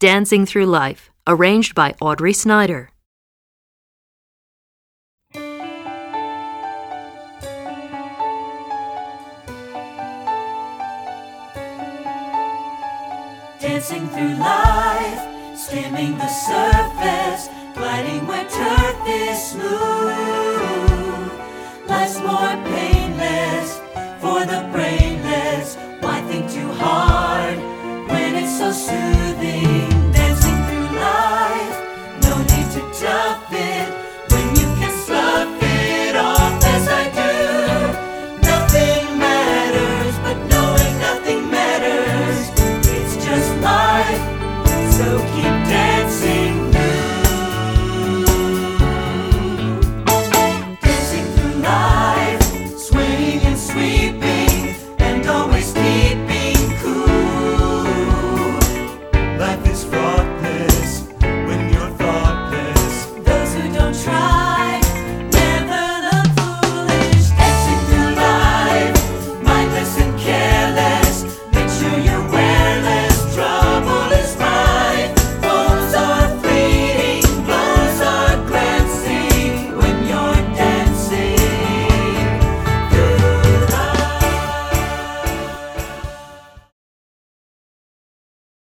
Dancing Through Life, arranged by Audrey Snyder. Dancing through life, skimming the surface, gliding where turf is smooth. Life's more painless for the brainless. Why think too hard when it's so soothing? Dancing through life, no need to tough it when you can slough it off as I do. Nothing matters, but knowing nothing matters. It's just life, so keep